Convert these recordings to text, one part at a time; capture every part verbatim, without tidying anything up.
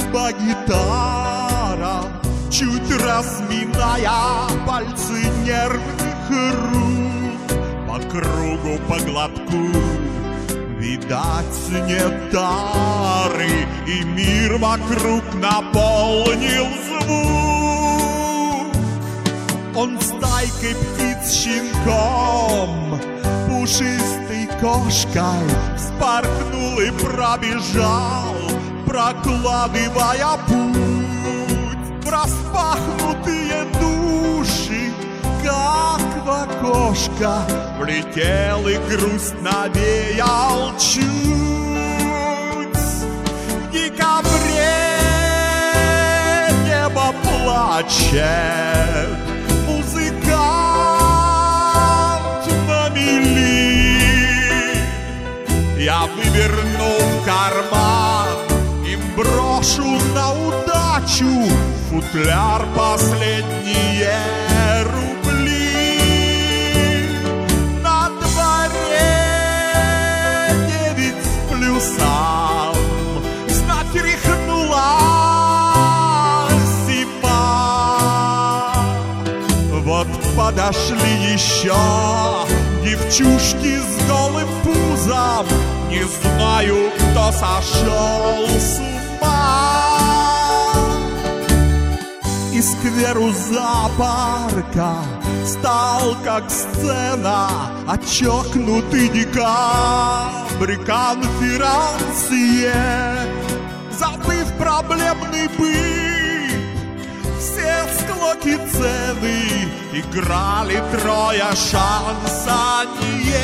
по гитарам, чуть разминая пальцы нервных рук. По кругу, по глотку, видать, нектары, и мир вокруг наполнил звук. Он стайкой птиц щенком, пушистой кошкой вспорхнул и пробежал, прокладывая путь в распахнутые души, как в окошко влетел и грустно веял чуть. В декабре небо плачет, музыкант на мели. Я выверну в карман, им брошу на удачу футляр последние рубли. На дворе девять с плюсом, знать рехнула зима. Вот подошли еще девчушки с голым пузом, не знаю, кто сошел с ума. И сквер у зоопарка стал как сцена, а чокнутый декабрь конферансье. Забыв проблемный быт, все склоки цены, играли трое шансонье.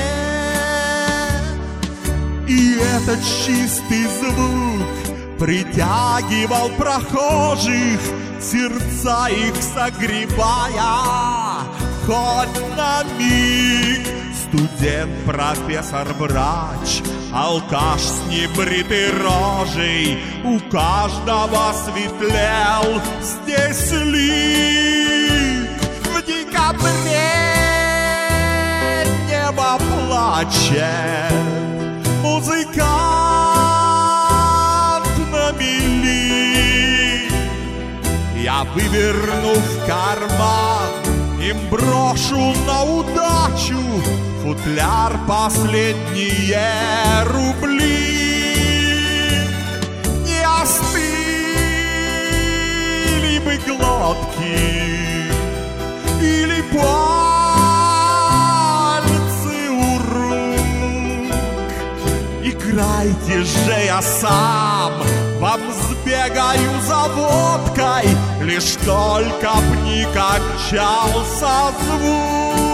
И этот чистый звук притягивал прохожих, сердца их согревая хоть на миг. Студент, профессор, врач, алкаш с небритой рожей, у каждого светлел здесь лик. В декабре небо плачет, музыкант на мели. Я выверну в карман, им брошу на удачу футляр последние рубли. Не остыли бы глотки или пальцы у рук. Играйте же, я сам вам сбегаю за водкой, лишь только б не кончался звук.